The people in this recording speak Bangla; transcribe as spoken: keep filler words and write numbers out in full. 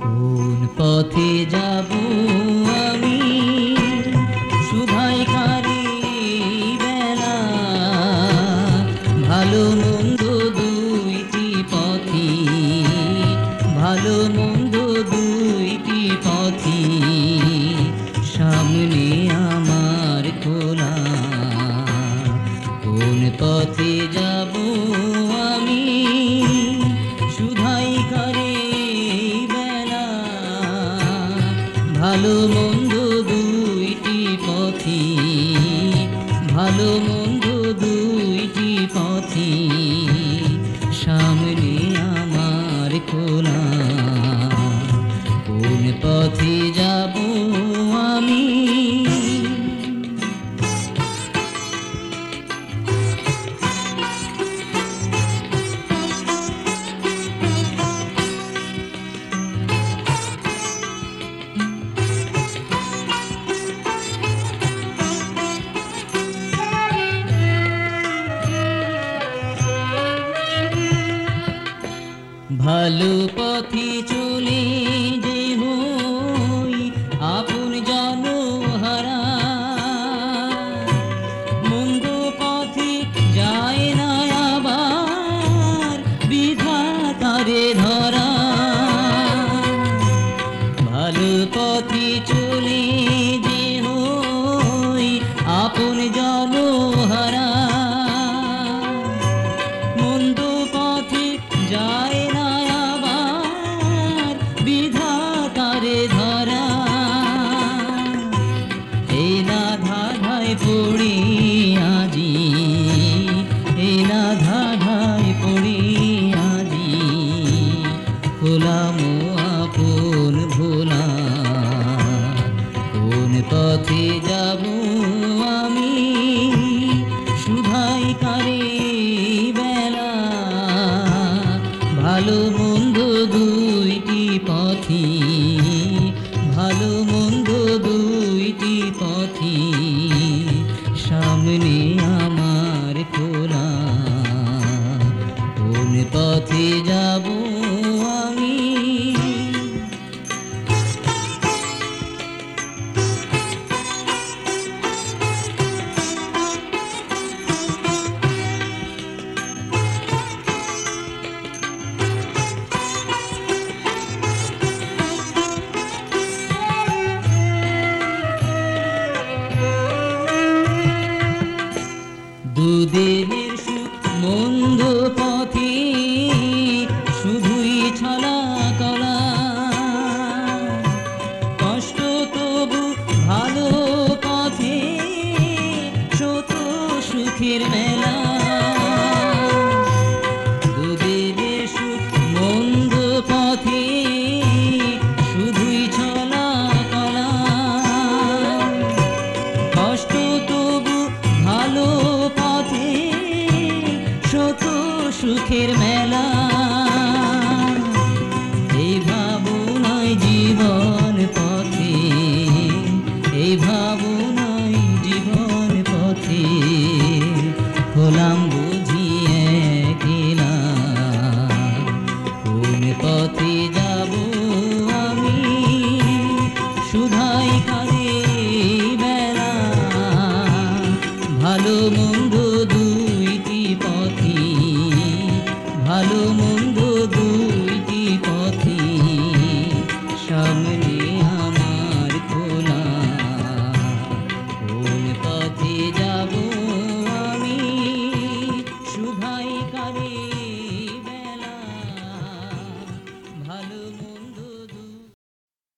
কোন পথে যাব আমি শুধাই কারে বেলা, ভালো মন্দ দুইটি পথি, ভালো মন্দ দুইটি পথি সামনে আমার খোলা। কোন পথে যাব আমি শুধাই কারে বেলা, ভালো মন্দ দুইটি পথি, ভালো মন্দ দুইটি পথি সামনে আমার খোলা। কোন পথে যাব আমি? ভালো পথে চলে যে হই আপন জনহারা, মন্দ পথে যায় না আবার বিধাতারে ধরা। ভালো পথে চলে যে হই আপন জনহারা, মন্দ পথে যায় না বিধাতারে ধরা। এই না ধাঁধায় পড়ি আজি, এই না ধাঁধায় পড়ি আজি, হলাম আপন ভোলা। কোন পথে যাব আমি শুধাই কারে বেলা, ভালো মন্দ দুইটি পথি, ভালো মন্দ দুইটি পথি সামনে আমার খোলা। কোন পথে যাব আমি? দুদিনের সুখ মন্দ পথে শুধুই ছলা কলা, কষ্ট তবু ভালো পথে শত সুখের মেলা। দুদিনের সুখ মন্দ পথে শুধুই ছলা কলা, কষ্ট তবু ভালো পথে শত সুখের মেলা। এই ভাবনায় জীবন পথে, এই ভাবনায় জীবন পথে হলাম বুঝি একলা। কোন পথে যাব আমি শুধাই কারে বেলা, ভালো মন্দ দুইটি পথি, ভালো মন্দ দুইটি পথি সামনে